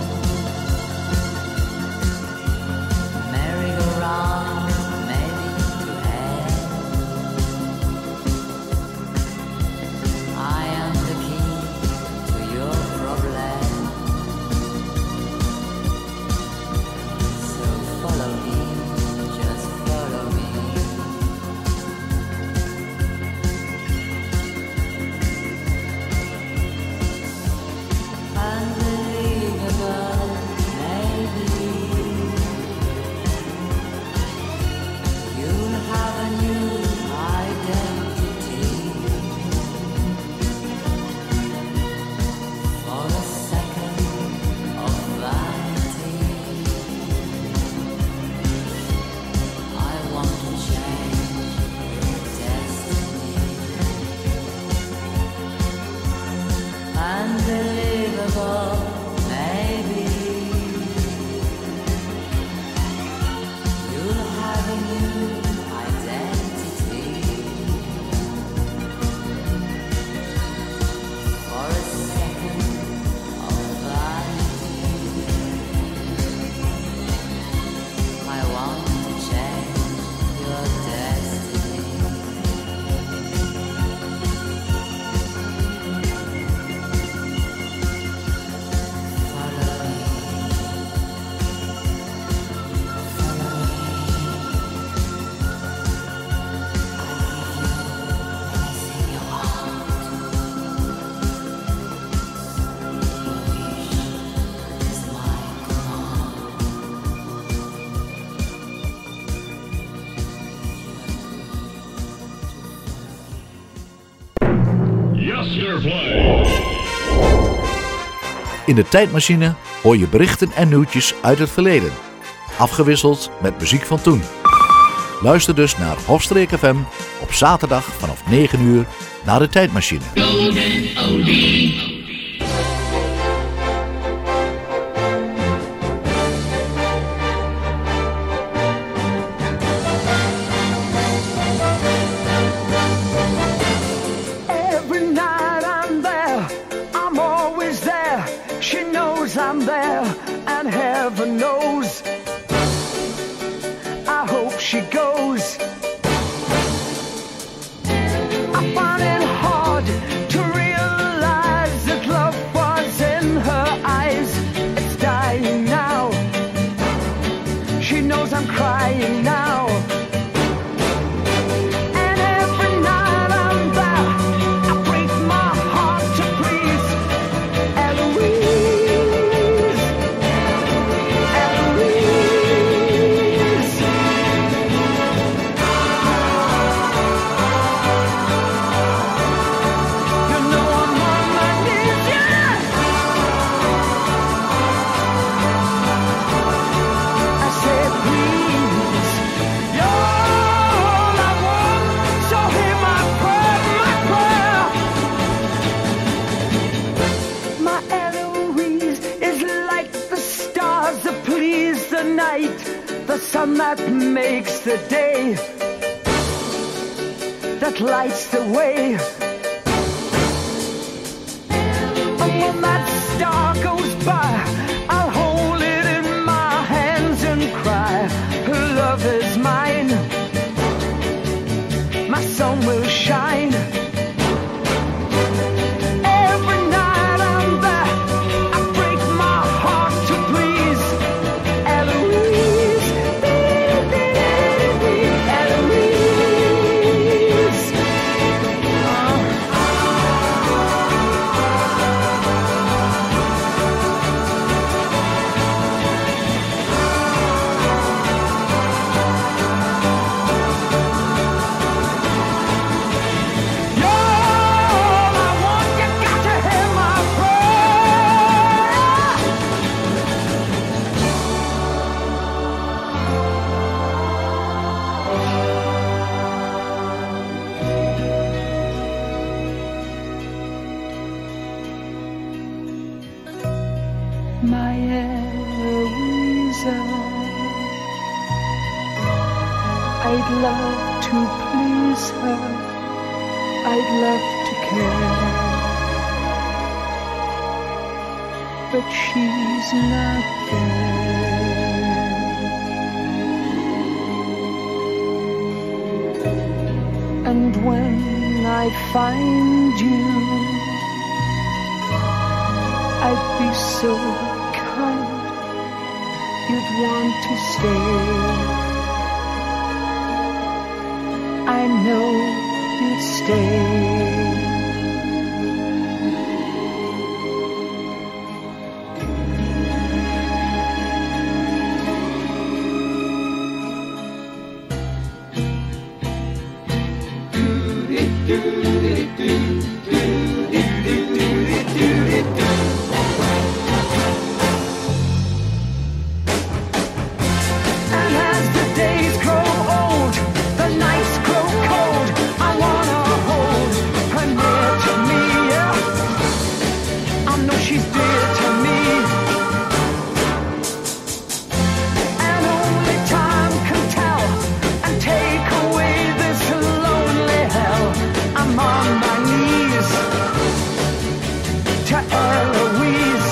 Merry-go-round, maybe to hell. I am the key to your problem. So follow me, just follow me. Unbelievable, maybe you'll have a new identity. For a second of vanity, I want to change your destiny. Unbelievable, maybe you'll have a new identity. For a second of vanity, I want to change your destiny. Follow me, follow me. In de tijdmachine hoor je berichten en nieuwtjes uit het verleden. Afgewisseld met muziek van toen. Luister dus naar Hofstreek F M op zaterdag vanaf negen uur naar de tijdmachine. Every night I'm there, I'm always there. She knows I'm there, and heaven knows I hope she goes. I find it hard to realize sun that makes the day, that lights the way. And when that star goes by, I'll hold it in my hands and cry, love is mine, my sun will shine. Every night I'm there, I break my heart to please Eloise, Eloise. My Eloisa, I'd love to please her, I'd love to care, but she's not there. And when I find you, I'd be so kind, you'd want to stay. I know you'd stay. And as the days grow old, the nights grow cold, I wanna hold her near to me, yeah. I know she's dear to me, and only time can tell and take away this lonely hell. I'm on my knees to Eloise,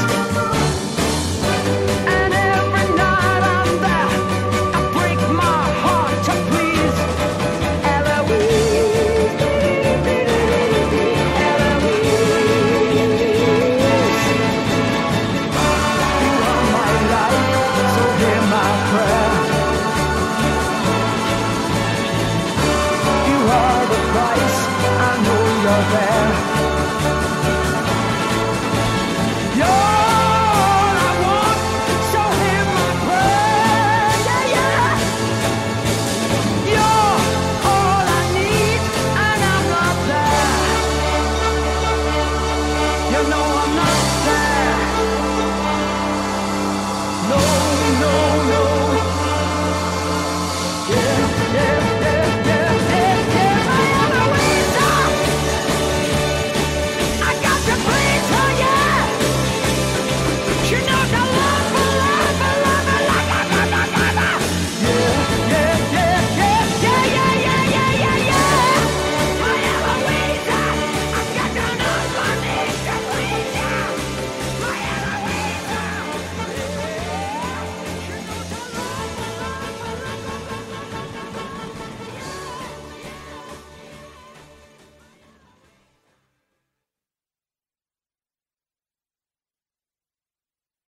and every night I'm there, I break my heart to please Eloise, Eloise. You are my life, so hear my prayer. You are the price, I know you're there. You're all I want, so hear my prayer. Yeah, yeah. You're all I need, and I'm not there. You know I'm not there.